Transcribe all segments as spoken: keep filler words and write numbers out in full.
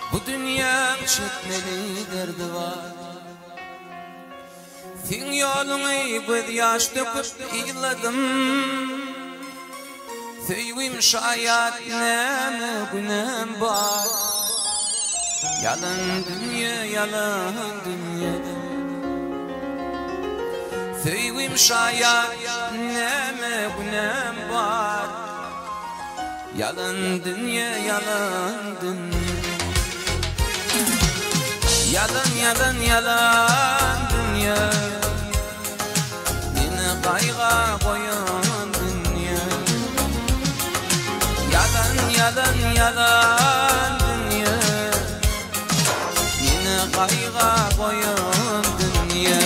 Bu dünya çekmeli derdi var. Fin yolunu göz yaş döküp iyladım. Feywim şayat neme günem var. Yalan dünya, yalan dünya. Feywim şayat neme günem var. Yalan dünya, yalan dünya. Yalan, yalan, yalan dünya. Beni kayga koyan dünya. Yalan, yalan, yalan dünya. Beni kayga koyan dünya.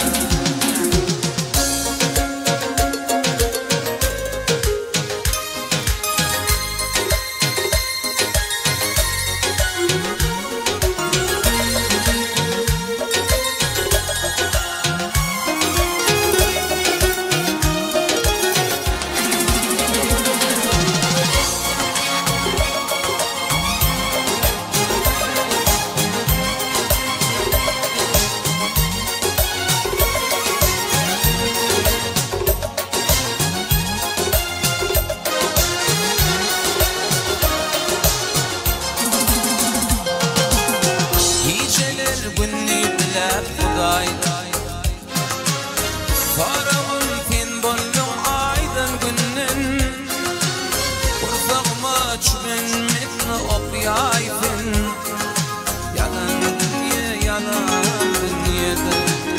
Farağın fin bollum aydın günün. Kursağıma çümen metni okuyayfın. Yalan dünya, yalan dünyada.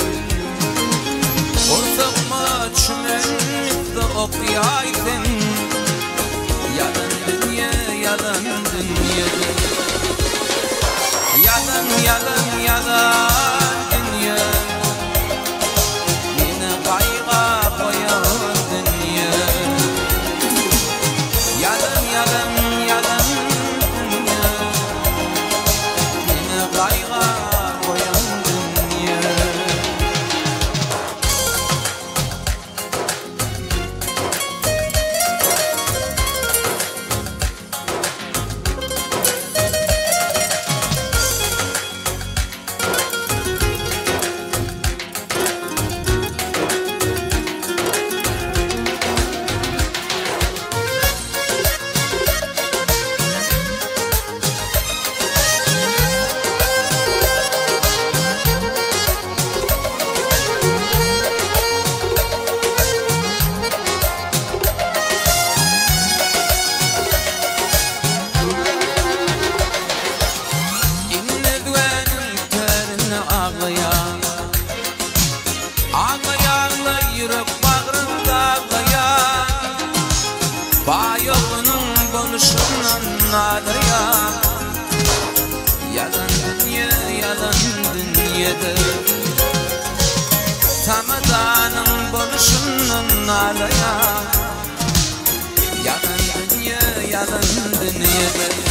Kursağıma çümen metni okuyayfın. Yalan dünya, yalan dünyada. Yalan, yalan, yalan dünya. Ağlayanla yürek bağrında ağlayan. Bayolunun konuşundan ağlayan. Yalan dünya, yalan dünyada. Tamadanın konuşundan ağlayan. Yalan dünya, yalan dünyada.